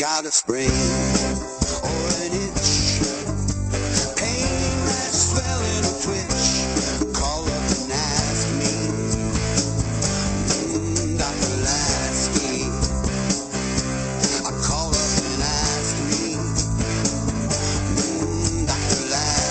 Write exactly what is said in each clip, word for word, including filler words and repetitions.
got a sprain or an itch, pain that swell in a twitch, call up and ask me, mm, Doctor Lasky. I call up and ask me, mm, Doctor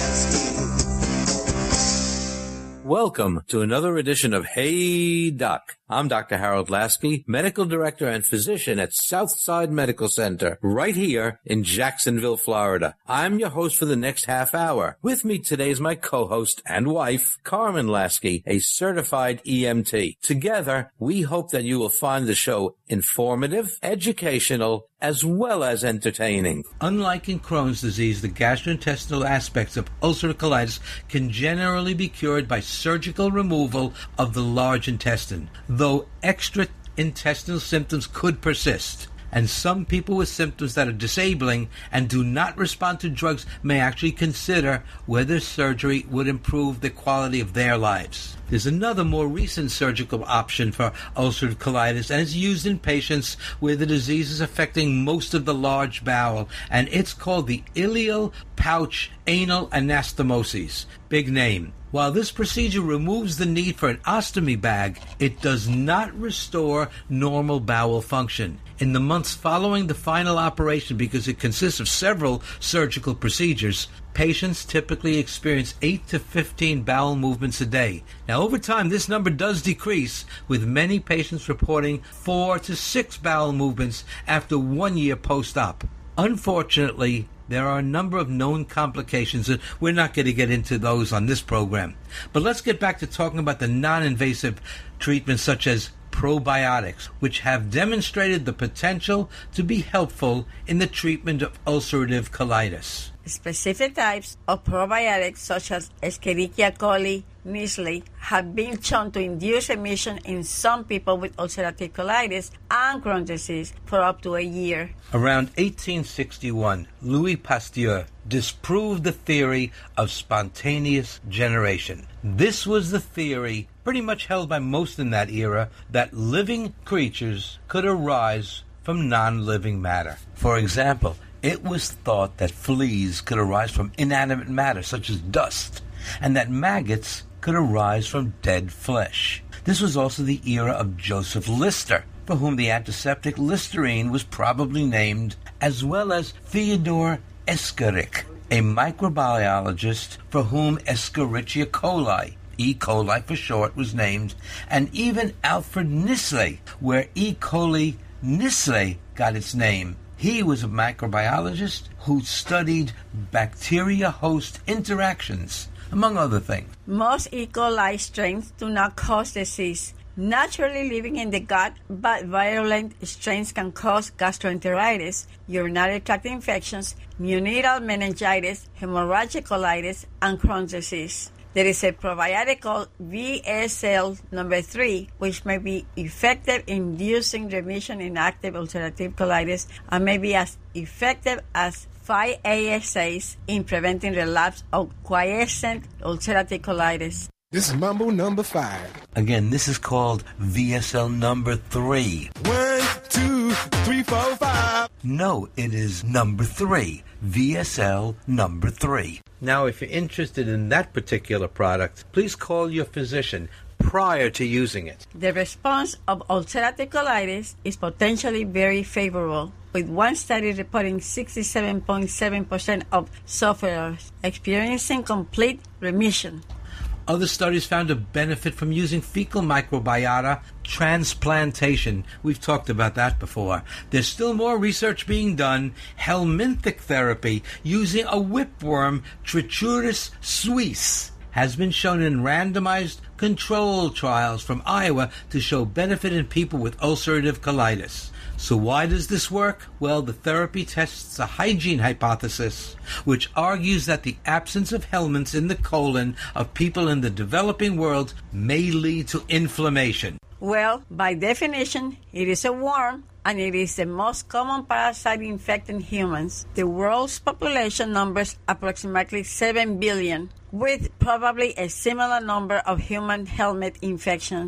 Lasky. Welcome to another edition of Hey Doc. I'm Doctor Harold Lasky, Medical Director and Physician at Southside Medical Center, right here in Jacksonville, Florida. I'm your host for the next half hour. With me today is my co-host and wife, Carmen Lasky, a certified E M T. Together, we hope that you will find the show informative, educational, as well as entertaining. Unlike in Crohn's disease, the gastrointestinal aspects of ulcerative colitis can generally be cured by surgical removal of the large intestine, though extra intestinal symptoms could persist. And some people with symptoms that are disabling and do not respond to drugs may actually consider whether surgery would improve the quality of their lives. There's another more recent surgical option for ulcerative colitis, and it's used in patients where the disease is affecting most of the large bowel, and it's called the ileal pouch anal anastomosis. Big name. While this procedure removes the need for an ostomy bag, it does not restore normal bowel function. In the months following the final operation, because it consists of several surgical procedures, patients typically experience eight to fifteen bowel movements a day. Now, over time, this number does decrease, with many patients reporting four to six bowel movements after one year post-op. Unfortunately, there are a number of known complications, and we're not going to get into those on this program. But let's get back to talking about the non-invasive treatments such as probiotics, which have demonstrated the potential to be helpful in the treatment of ulcerative colitis. Specific types of probiotics such as Escherichia coli, Nestle, have been shown to induce remission in some people with ulcerative colitis and Crohn's disease for up to a year. Around eighteen sixty-one, Louis Pasteur disproved the theory of spontaneous generation. This was the theory pretty much held by most in that era, that living creatures could arise from non-living matter. For example, it was thought that fleas could arise from inanimate matter, such as dust, and that maggots could arise from dead flesh. This was also the era of Joseph Lister, for whom the antiseptic Listerine was probably named, as well as Theodore Escherich, a microbiologist for whom Escherichia coli, E. coli for short, was named, and even Alfred Nestle, where E. coli Nestle got its name. He was a microbiologist who studied bacteria-host interactions, among other things. Most E. coli strains do not cause disease, naturally living in the gut, but virulent strains can cause gastroenteritis, urinary tract infections, neonatal meningitis, hemorrhagic colitis, and Crohn's disease. There is a probiotic called V S L number three, which may be effective in inducing remission in active ulcerative colitis and may be as effective as five A S As in preventing relapse of quiescent ulcerative colitis. This is Mambo number five. Again, this is called V S L number three. One, two, three, four, five. No, it is number three. V S L number three. Now, if you're interested in that particular product, please call your physician prior to using it. The response of ulcerative colitis is potentially very favorable, with one study reporting sixty-seven point seven percent of sufferers experiencing complete remission. Other studies found a benefit from using fecal microbiota transplantation. We've talked about that before. There's still more research being done. Helminthic therapy using a whipworm, Trichuris suis, has been shown in randomized control trials from Iowa to show benefit in people with ulcerative colitis. So why does this work? Well, the therapy tests a hygiene hypothesis, which argues that the absence of helminths in the colon of people in the developing world may lead to inflammation. Well, by definition, it is a worm, and it is the most common parasite infecting humans. The world's population numbers approximately seven billion, with probably a similar number of human helminth infections.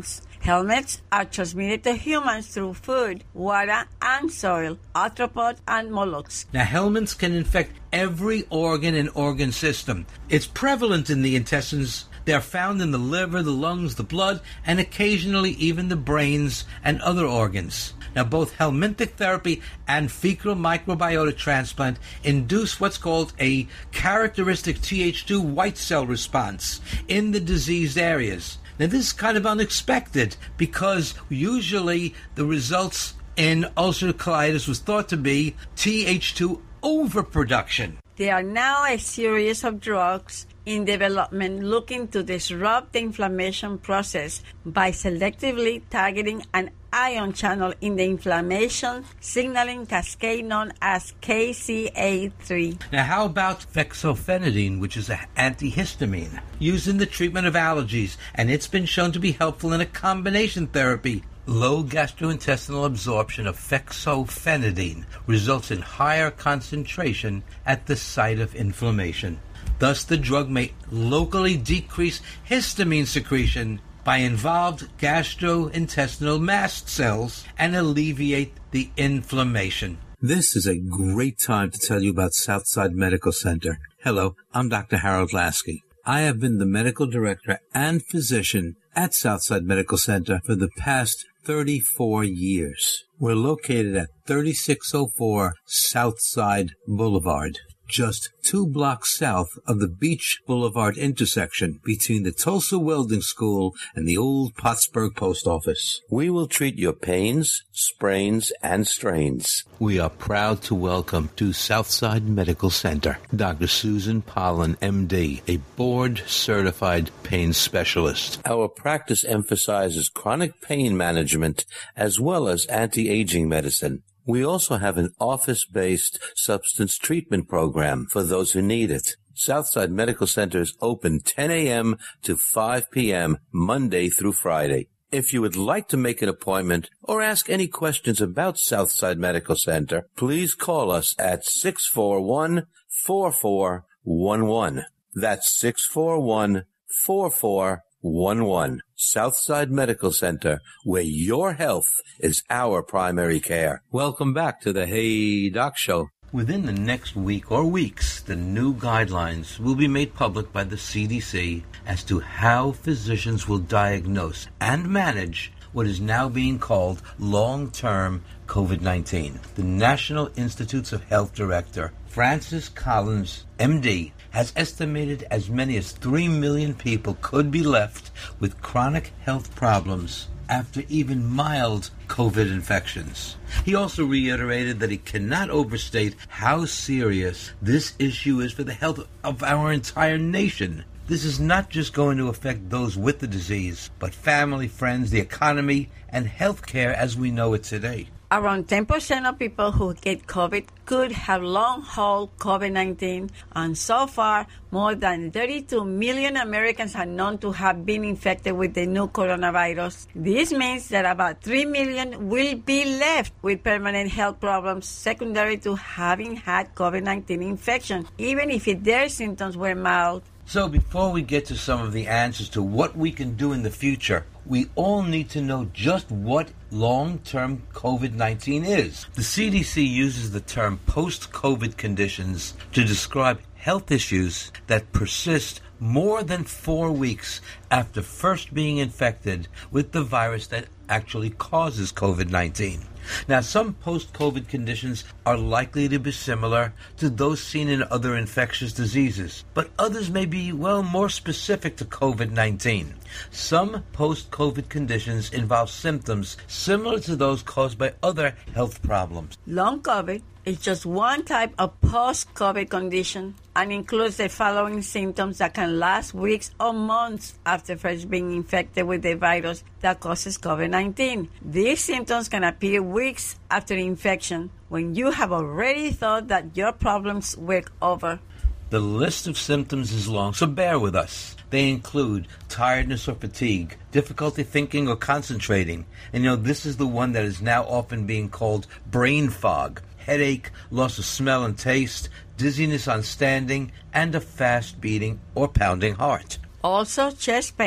Helminths are transmitted to humans through food, water, and soil, arthropods, and mollusks. Now, helminths can infect every organ and organ system. It's prevalent in the intestines. They're found in the liver, the lungs, the blood, and occasionally even the brains and other organs. Now, both helminthic therapy and fecal microbiota transplant induce what's called a characteristic T H two white cell response in the diseased areas. Now, this is kind of unexpected because usually the results in ulcerative colitis was thought to be T H two overproduction. There are now a series of drugs in development looking to disrupt the inflammation process by selectively targeting an ion channel in the inflammation signaling cascade known as K C A three. Now, how about fexofenadine, which is an antihistamine used in the treatment of allergies, and it's been shown to be helpful in a combination therapy. Low gastrointestinal absorption of fexofenadine results in higher concentration at the site of inflammation. Thus, the drug may locally decrease histamine secretion by involved gastrointestinal mast cells and alleviate the inflammation. This is a great time to tell you about Southside Medical Center. Hello, I'm Doctor Harold Lasky. I have been the medical director and physician at Southside Medical Center for the past thirty-four years. We're located at thirty-six oh four Southside Boulevard, just two blocks south of the Beach Boulevard intersection between the Tulsa Welding School and the old Pottsburg Post Office. We will treat your pains, sprains, and strains. We are proud to welcome to Southside Medical Center Doctor Susan Pollan, M D, a board-certified pain specialist. Our practice emphasizes chronic pain management as well as anti-aging medicine. We also have an office-based substance treatment program for those who need it. Southside Medical Center is open ten a.m. to five p.m. Monday through Friday. If you would like to make an appointment or ask any questions about Southside Medical Center, please call us at six four one, four four one one. That's six four one, four four one one. Southside Medical Center, where your health is our primary care. Welcome back to the Hey Doc Show. Within the next week or weeks, the new guidelines will be made public by the C D C as to how physicians will diagnose and manage what is now being called long-term COVID nineteen. The National Institutes of Health Director, Francis Collins, M D, has estimated as many as three million people could be left with chronic health problems after even mild COVID infections. He also reiterated that he cannot overstate how serious this issue is for the health of our entire nation. This is not just going to affect those with the disease, but family, friends, the economy, and healthcare as we know it today. Around ten percent of people who get COVID could have long-haul COVID nineteen, and so far, more than thirty-two million Americans are known to have been infected with the new coronavirus. This means that about three million will be left with permanent health problems secondary to having had COVID nineteen infection, even if their symptoms were mild. So before we get to some of the answers to what we can do in the future, we all need to know just what long-term COVID nineteen is. The C D C uses the term post-COVID conditions to describe health issues that persist more than four weeks after first being infected with the virus that actually causes COVID nineteen. Now, some post-COVID conditions are likely to be similar to those seen in other infectious diseases, but others may be, well, more specific to COVID nineteen. Some post-COVID conditions involve symptoms similar to those caused by other health problems. Long COVID is just one type of post-COVID condition and includes the following symptoms that can last weeks or months after first being infected with the virus that causes COVID nineteen. These symptoms can appear weeks after infection when you have already thought that your problems were over. The list of symptoms is long, so bear with us. They include tiredness or fatigue, difficulty thinking or concentrating, and you know, this is the one that is now often being called brain fog, headache, loss of smell and taste, dizziness on standing, and a fast beating or pounding heart. Also chest pain,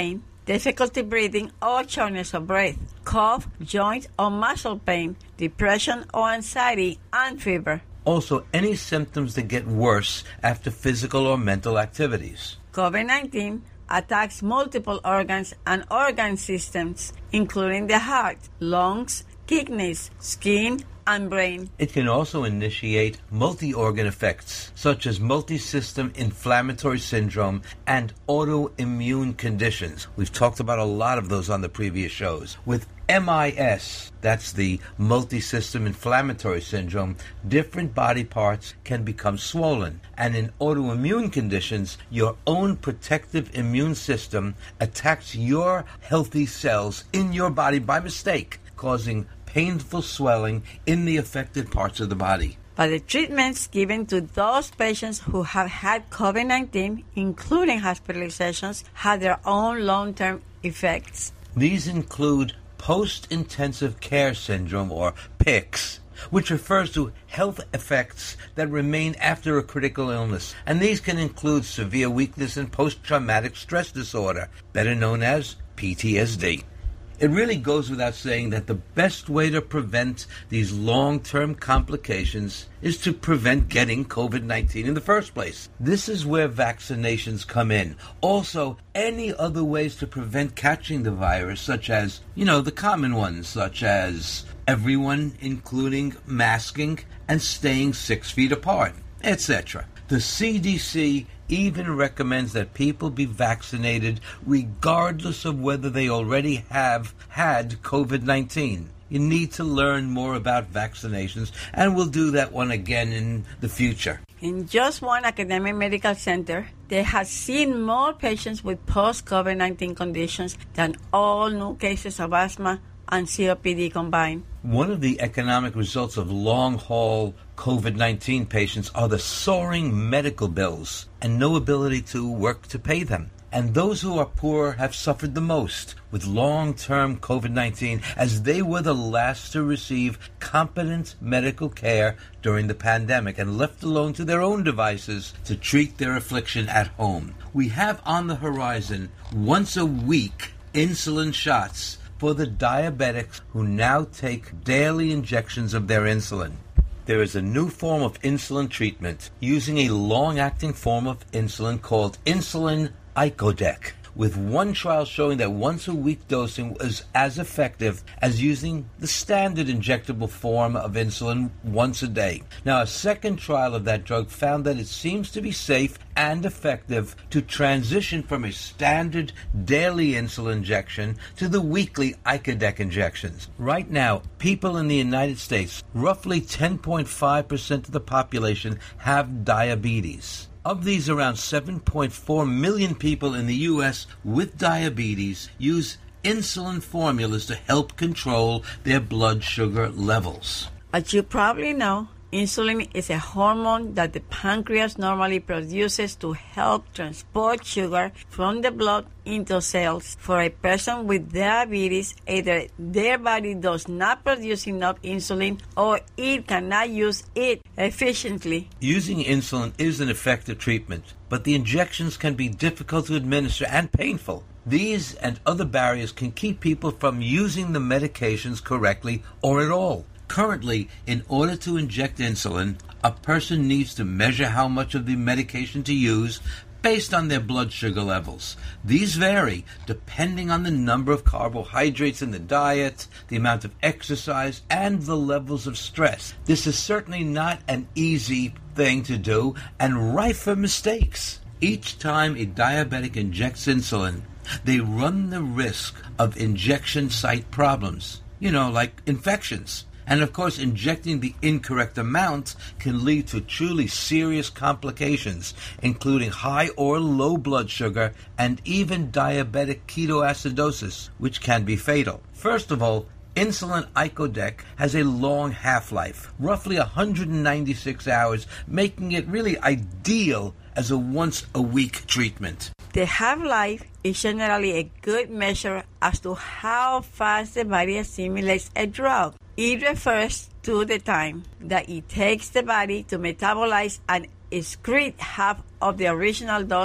difficulty breathing or shortness of breath, cough, joint or muscle pain, depression or anxiety, and fever. Also, any symptoms that get worse after physical or mental activities. COVID nineteen attacks multiple organs and organ systems, including the heart, lungs, kidneys, skin, and brain. It can also initiate multi-organ effects, such as multi-system inflammatory syndrome and autoimmune conditions. We've talked about a lot of those on the previous shows. With M I S, that's the multi-system inflammatory syndrome, different body parts can become swollen. And in autoimmune conditions, your own protective immune system attacks your healthy cells in your body by mistake, causing painful swelling in the affected parts of the body. But the treatments given to those patients who have had COVID nineteen, including hospitalizations, have their own long-term effects. These include post-intensive care syndrome, or P I C S, which refers to health effects that remain after a critical illness. And these can include severe weakness and post-traumatic stress disorder, better known as P T S D. It really goes without saying that the best way to prevent these long-term complications is to prevent getting COVID nineteen in the first place. This is where vaccinations come in. Also, any other ways to prevent catching the virus, such as, you know, the common ones, such as everyone, including masking and staying six feet apart, et cetera. The C D C even recommends that people be vaccinated regardless of whether they already have had COVID nineteen. You need to learn more about vaccinations, and we'll do that one again in the future. In just one academic medical center, they have seen more patients with post-COVID nineteen conditions than all new cases of asthma and C O P D combined. One of the economic results of long-haul COVID nineteen patients are the soaring medical bills and no ability to work to pay them. And those who are poor have suffered the most with long-term COVID nineteen, as they were the last to receive competent medical care during the pandemic and left alone to their own devices to treat their affliction at home. We have on the horizon once a week insulin shots for the diabetics who now take daily injections of their insulin. There is a new form of insulin treatment using a long-acting form of insulin called insulin icodec, with one trial showing that once-a-week dosing was as effective as using the standard injectable form of insulin once a day. Now, a second trial of that drug found that it seems to be safe and effective to transition from a standard daily insulin injection to the weekly icodec injections. Right now, people in the United States, roughly ten point five percent of the population, have diabetes. Of these, around seven point four million people in the U S with diabetes use insulin formulas to help control their blood sugar levels. As you probably know, insulin is a hormone that the pancreas normally produces to help transport sugar from the blood into cells. For a person with diabetes, either their body does not produce enough insulin or it cannot use it efficiently. Using insulin is an effective treatment, but the injections can be difficult to administer and painful. These and other barriers can keep people from using the medications correctly or at all. Currently, in order to inject insulin, a person needs to measure how much of the medication to use based on their blood sugar levels. These vary depending on the number of carbohydrates in the diet, the amount of exercise, and the levels of stress. This is certainly not an easy thing to do and rife for mistakes. Each time a diabetic injects insulin, they run the risk of injection site problems, you know, like infections. And of course, injecting the incorrect amount can lead to truly serious complications, including high or low blood sugar and even diabetic ketoacidosis, which can be fatal. First of all, insulin icodec has a long half-life, roughly one hundred ninety-six hours, making it really ideal as a once-a-week treatment. The half-life is generally a good measure as to how fast the body assimilates a drug. It refers to the time that it takes the body to metabolize and excrete half of the original dose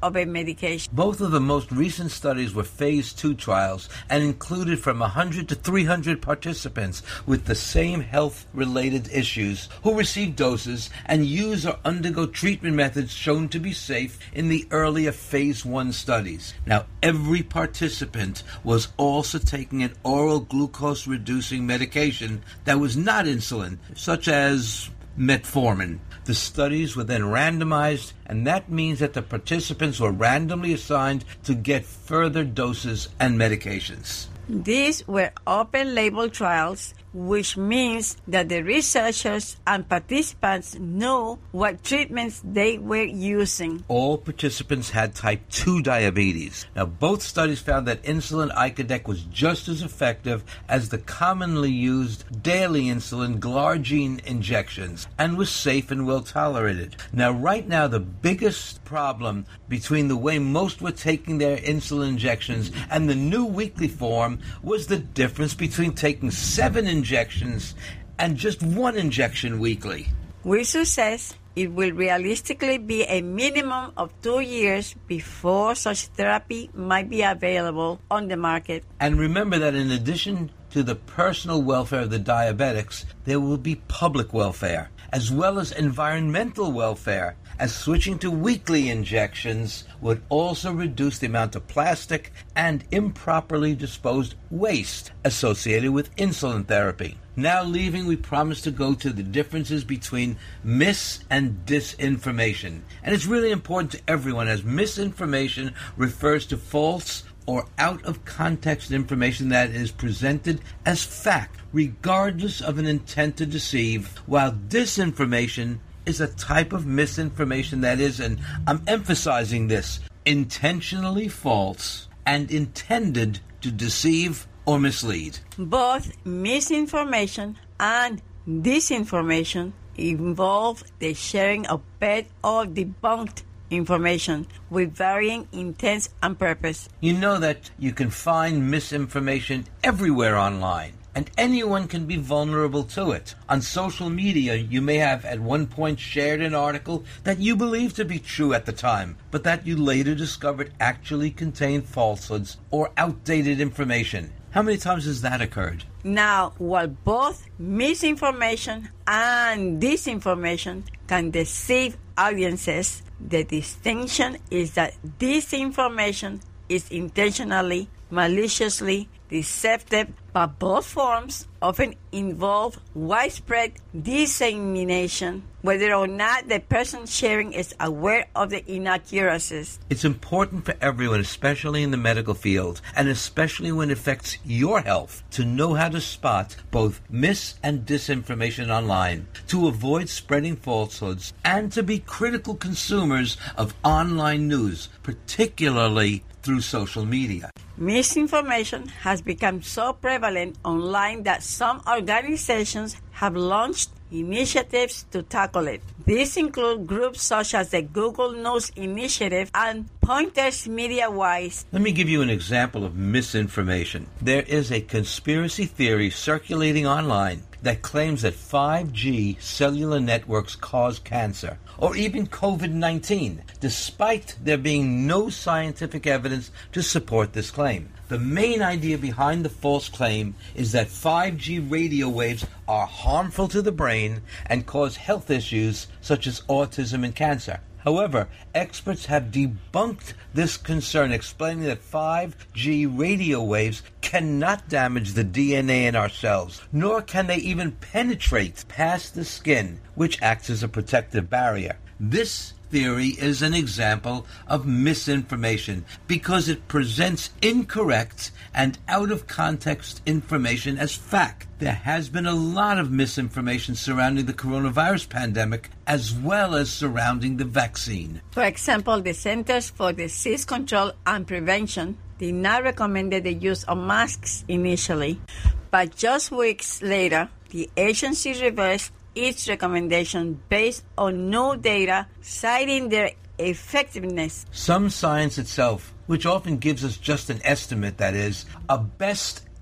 of a medication. Both of the most recent studies were phase two trials and included from one hundred to three hundred participants with the same health-related issues who received doses and use or undergo treatment methods shown to be safe in the earlier phase one studies. Now, every participant was also taking an oral glucose-reducing medication that was not insulin, such as metformin. The studies were then randomized, and that means that the participants were randomly assigned to get further doses and medications. These were open-label trials, which means that the researchers and participants knew what treatments they were using. All participants had type two diabetes. Now, both studies found that insulin icodec was just as effective as the commonly used daily insulin glargine injections and was safe and well tolerated. Now, right now, the biggest problem between the way most were taking their insulin injections and the new weekly form was the difference between taking seven injections and just one injection weekly. With success, it will realistically be a minimum of two years before such therapy might be available on the market. And remember that in addition to the personal welfare of the diabetics, there will be public welfare, as well as environmental welfare, as switching to weekly injections would also reduce the amount of plastic and improperly disposed waste associated with insulin therapy. Now leaving, we promise to go to the differences between mis- and disinformation. And it's really important to everyone, as misinformation refers to false or out-of-context information that is presented as fact, regardless of an intent to deceive, while disinformation is a type of misinformation that is, and I'm emphasizing this, intentionally false and intended to deceive or mislead. Both misinformation and disinformation involve the sharing of bad or debunked information with varying intent and purpose. You know that you can find misinformation everywhere online, and anyone can be vulnerable to it. On social media, you may have at one point shared an article that you believed to be true at the time, but that you later discovered actually contained falsehoods or outdated information. How many times has that occurred? Now, while both misinformation and disinformation can deceive audiences, the distinction is that disinformation is intentionally, maliciously deceptive, but both forms often involve widespread dissemination, whether or not the person sharing is aware of the inaccuracies. It's important for everyone, especially in the medical field, and especially when it affects your health, to know how to spot both mis- and disinformation online, to avoid spreading falsehoods, and to be critical consumers of online news, particularly through social media. Misinformation has become so prevalent online that some organizations have launched initiatives to tackle it. These include groups such as the Google News Initiative and Pointers MediaWise. Let me give you an example of misinformation. There is a conspiracy theory circulating online that claims that five G cellular networks cause cancer, or even COVID nineteen, despite there being no scientific evidence to support this claim. The main idea behind the false claim is that five G radio waves are harmful to the brain and cause health issues such as autism and cancer. However, experts have debunked this concern, explaining that five G radio waves cannot damage the D N A in our cells, nor can they even penetrate past the skin, which acts as a protective barrier. This theory is an example of misinformation because it presents incorrect and out-of-context information as fact. There has been a lot of misinformation surrounding the coronavirus pandemic as well as surrounding the vaccine. For example, the Centers for Disease Control and Prevention did not recommend the use of masks initially, but just weeks later, the agency reversed its recommendation based on new data citing their effectiveness. Some science itself, which often gives us just an estimate, that is, a best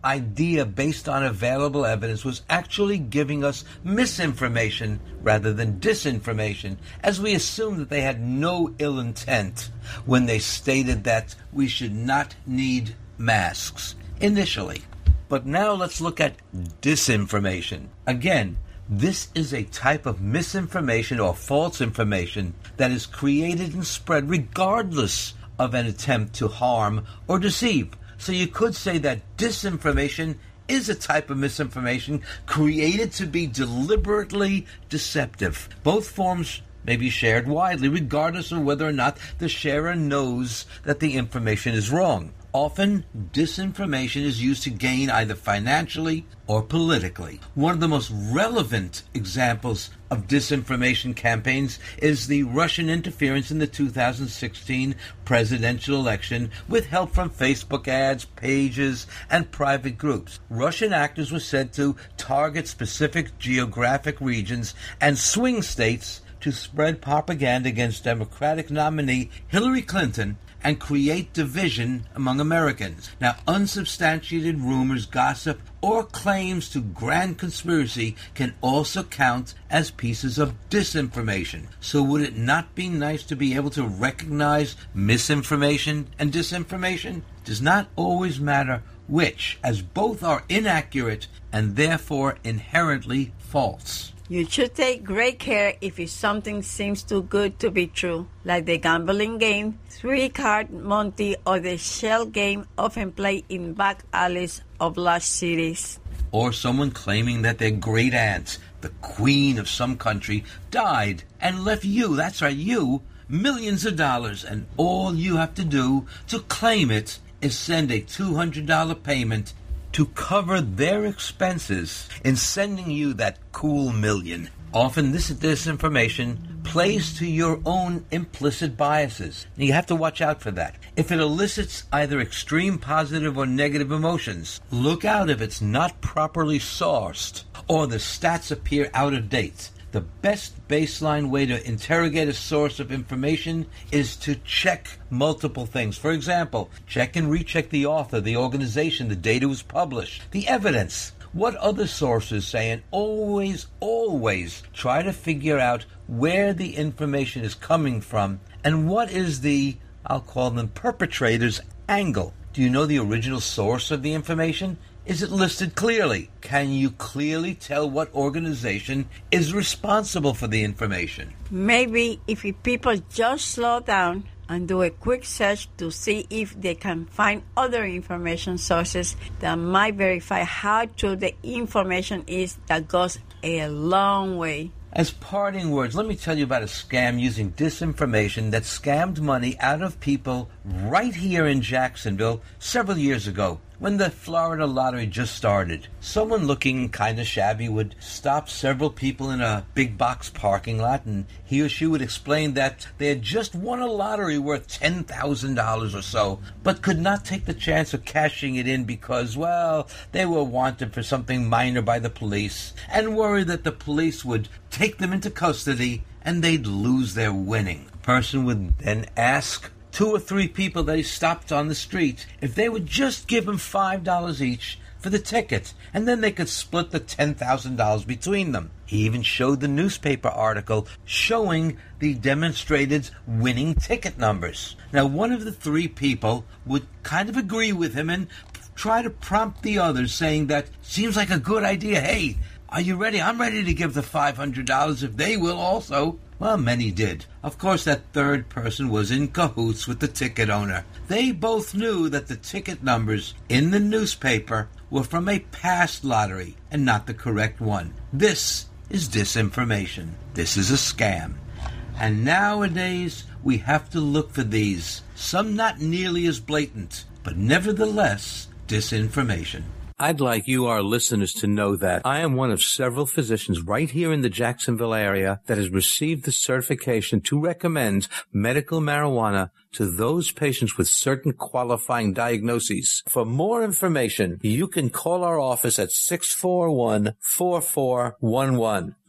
idea based on available evidence was actually giving us misinformation rather than disinformation, as we assumed that they had no ill intent when they stated that we should not need masks initially. But now let's look at disinformation. Again, this is a type of misinformation or false information that is created and spread regardless of an attempt to harm or deceive. So you could say that disinformation is a type of misinformation created to be deliberately deceptive. Both forms may be shared widely, regardless of whether or not the sharer knows that the information is wrong. Often, disinformation is used to gain either financially or politically. One of the most relevant examples of disinformation campaigns is the Russian interference in the two thousand sixteen presidential election with help from Facebook ads, pages, and private groups. Russian actors were said to target specific geographic regions and swing states to spread propaganda against Democratic nominee Hillary Clinton and create division among Americans. Now, unsubstantiated rumors, gossip, or claims to grand conspiracy can also count as pieces of disinformation. So would it not be nice to be able to recognize misinformation and disinformation? It does not always matter which, as both are inaccurate and therefore inherently false. You should take great care if something seems too good to be true, like the gambling game, three-card Monty, or the shell game often played in back alleys of large cities. Or someone claiming that their great aunt, the queen of some country, died and left you, that's right, you, millions of dollars, and all you have to do to claim it is send a two hundred dollars payment to cover their expenses in sending you that cool million. Often this disinformation plays to your own implicit biases. And you have to watch out for that. If it elicits either extreme positive or negative emotions, look out if it's not properly sourced or the stats appear out of date. The best baseline way to interrogate a source of information is to check multiple things. For example, check and recheck the author, the organization, the data was published, the evidence, what other sources say, and always, always try to figure out where the information is coming from and what is the, I'll call them, perpetrator's angle. Do you know the original source of the information? Is it listed clearly? Can you clearly tell what organization is responsible for the information? Maybe if people just slow down and do a quick search to see if they can find other information sources that might verify how true the information is, that goes a long way. As parting words, let me tell you about a scam using disinformation that scammed money out of people right here in Jacksonville several years ago when the Florida lottery just started. Someone looking kind of shabby would stop several people in a big box parking lot, and he or she would explain that they had just won a lottery worth ten thousand dollars or so, but could not take the chance of cashing it in because, well, they were wanted for something minor by the police and worried that the police would take them into custody and they'd lose their winning. The person would then ask two or three people that he stopped on the street if they would just give him five dollars each for the ticket, and then they could split the ten thousand dollars between them. He even showed the newspaper article showing the demonstrated winning ticket numbers. Now, one of the three people would kind of agree with him and try to prompt the others, saying that, seems like a good idea. Hey, are you ready? I'm ready to give the five hundred dollars if they will also. Well, many did. Of course, that third person was in cahoots with the ticket owner. They both knew that the ticket numbers in the newspaper were from a past lottery and not the correct one. This is disinformation. This is a scam. And nowadays, we have to look for these, some not nearly as blatant, but nevertheless, disinformation. I'd like you, our listeners, to know that I am one of several physicians right here in the Jacksonville area that has received the certification to recommend medical marijuana to those patients with certain qualifying diagnoses. For more information, you can call our office at six four one, four four one one.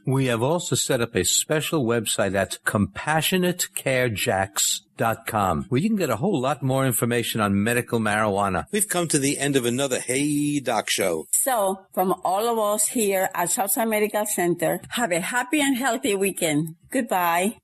We have also set up a special website at compassionate care jacks dot com, where you can get a whole lot more information on medical marijuana. We've come to the end of another Hey Doc show. So, from all of us here at Southside Medical Center, have a happy and healthy weekend. Goodbye.